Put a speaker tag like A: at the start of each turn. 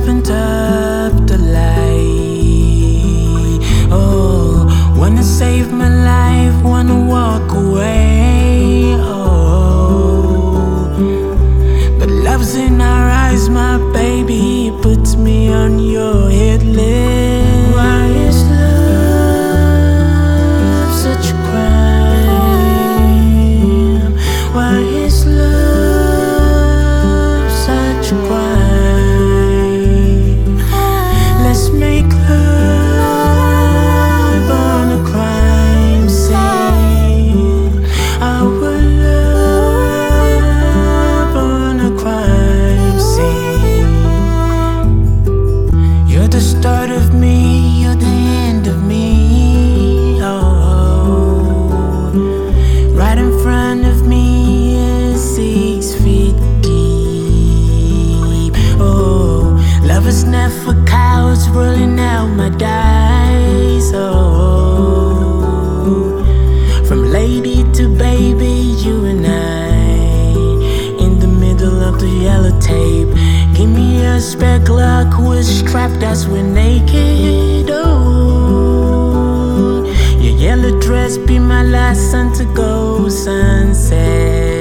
A: opened up the light. Oh, wanna save my life, wanna walk away. Oh, but love's in our eyes, my baby, puts me on your hit list. Why is love such a crime? Why is love such a crime? Let's make love on a crime scene. Our love on a crime scene. You're the start of me, you're the end of me. Oh, right in front of me is 6 feet deep. Oh, love is not for cows, rolling out my dice. Oh, from lady to baby, you and I, in the middle of the yellow tape. Give me a spare Glock with strap, that's we're naked. Oh, your yellow dress be my last sun to go sunset.